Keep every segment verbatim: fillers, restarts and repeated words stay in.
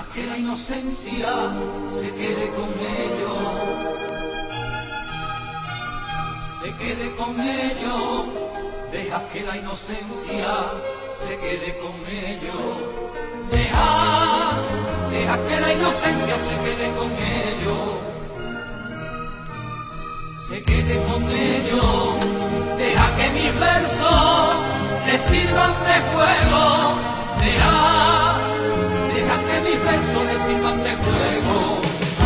que la inocencia se quede con ellos, se quede con ellos, deja que la inocencia se quede con ellos, deja, deja que la inocencia se quede con ellos, se quede con ellos, deja que mis versos les sirvan de fuego, deja, deja que mis versos les sirvan de fuego.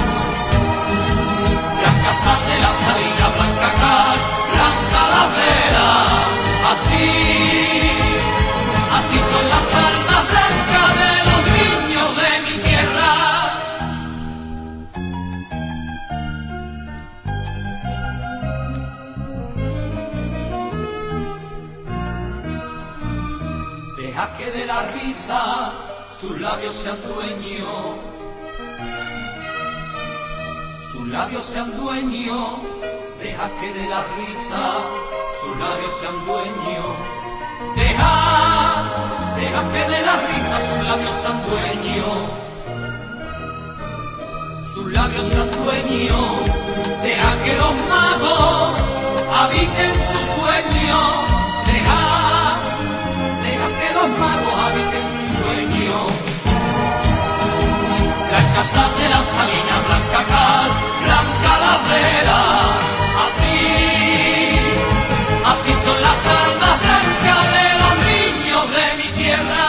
Blanca sal de la salina, blanca cal, blanca la vela, así, así son las almas blancas de los niños de mi tierra. Deja que de la risa sus labios sean dueños, sus labios sean dueños, deja que de la risa sus labios sean dueños, deja, deja que de la risa sus labios sean dueños, sus labios sean dueños, deja que los magos habiten sus sueños, deja, deja que los magos habiten sus sueños. Blanca sal de la salina, blanca cal, blanca la vela, así, así son las almas blancas de los niños de mi tierra.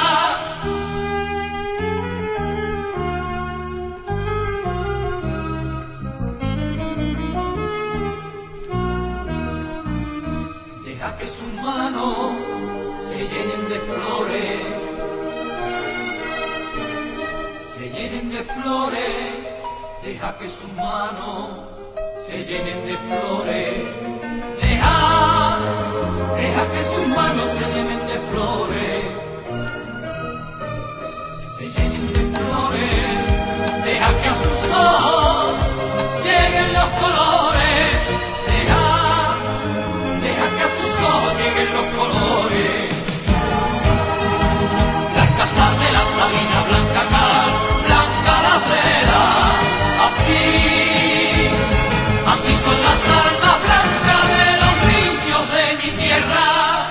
Deja que sus manos se llenen de flores, se llenen de flores, deja que sus manos se llenen de flores, deja, deja que sus manos se llenen de flores, se llenen de flores, deja que a sus ojos lleguen los colores, deja, deja que a sus ojos lleguen los colores. Blanca sal de la salina, blanca cal, blanca la vela, así, así son las almas blancas de los niños de mi tierra.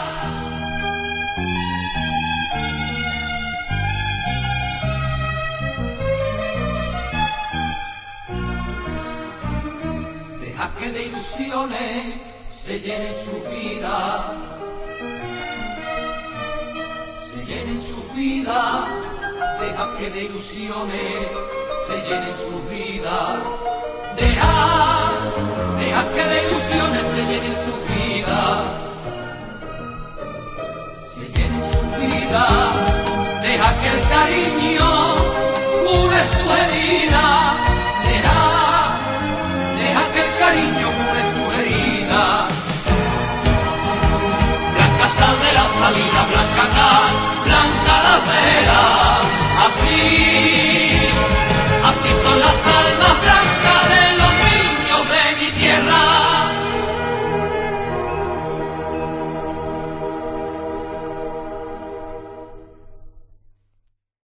Deja que de ilusiones se llenen sus vidas, se llenen sus vidas, deja que de ilusiones se llenen sus vidas, deja, deja que de ilusiones se llenen sus vidas, se llenen sus vidas, deja que el cariño cure su herida, deja, deja que el cariño cure su herida. Blanca sal de la salina, blanca cal, blanca la vela, así, así son las